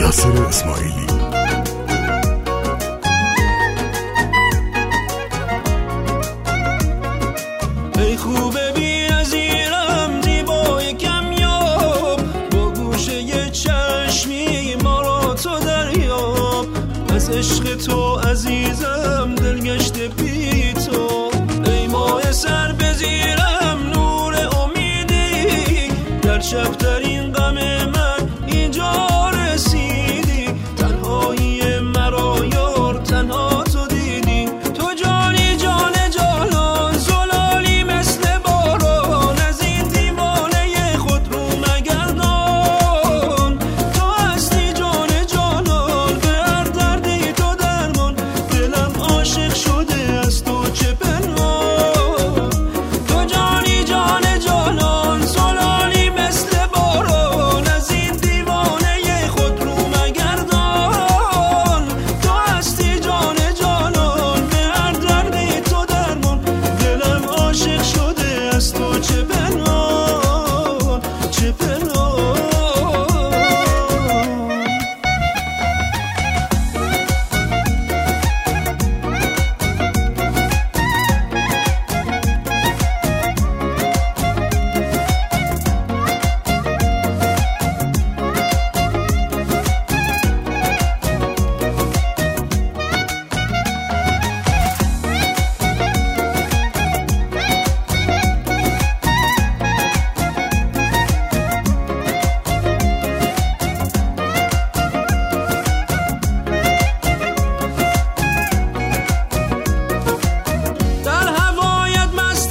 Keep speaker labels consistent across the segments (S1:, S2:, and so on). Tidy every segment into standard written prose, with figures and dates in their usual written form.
S1: یاسر اسماعیلی.
S2: ای خوبه بی عزیزم زیبای کمیاب، با گوشه یه چشمی ما را تو دریاب. از عشق تو عزیزم دلگشته بی تو، ای ماه سر بزیرم نور امیدی. در شبترین غم من اینجا رسیدی، تنهایی مرا یار تنها تو دیدی. تو جانی جان جانان زلالی مثل باران، از این دیوانه خود رو مگردان. تو هستی جان جانان به هر دردی تو درمان، دلم عاشق شده از تو چه پنهان. تو جانی جان جانان زلالی مثل باران، از این دیوانه خود رو مگردان. تو هستی جان جانان به هر دردی تو درمان، دلم عاشق شده از تو چه پنهان چه پنهان. در هوایت مست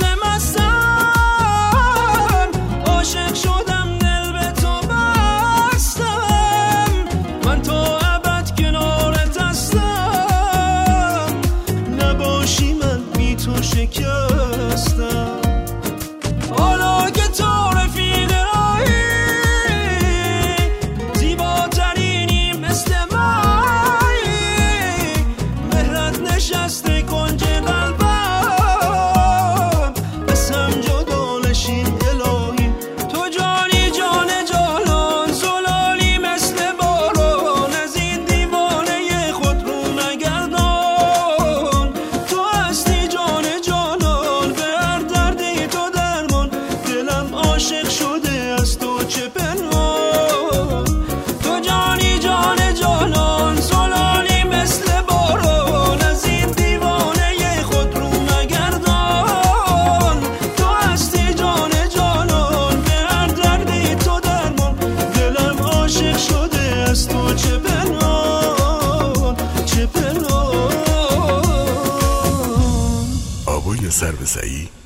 S2: مستم، عاشق شدم دل به تو بستم. من تو ابد کنارت هستم، نباشی من بی تو شکستم. حالا که تو رفیق راهی، زیباترینی مثل مایی. مهرت نشسته کنج قلبم، از هم جدا نشیم الهی. تو جانی جان جانان زلالی مثل باران، از این دیوانه خود رو مگردان. تو هستی جان جانان به هر دردی تو درمان، دلم عاشق شده از تو چه پنهان. تو جانی جان جانان زلالی مثل باران، از این دیوانه خود رو مگردان. تو هستی جان جانان به هر دردی تو درمان، دلم عاشق شده از تو چه پنهان چه پنهان.
S1: آبای سر به سعی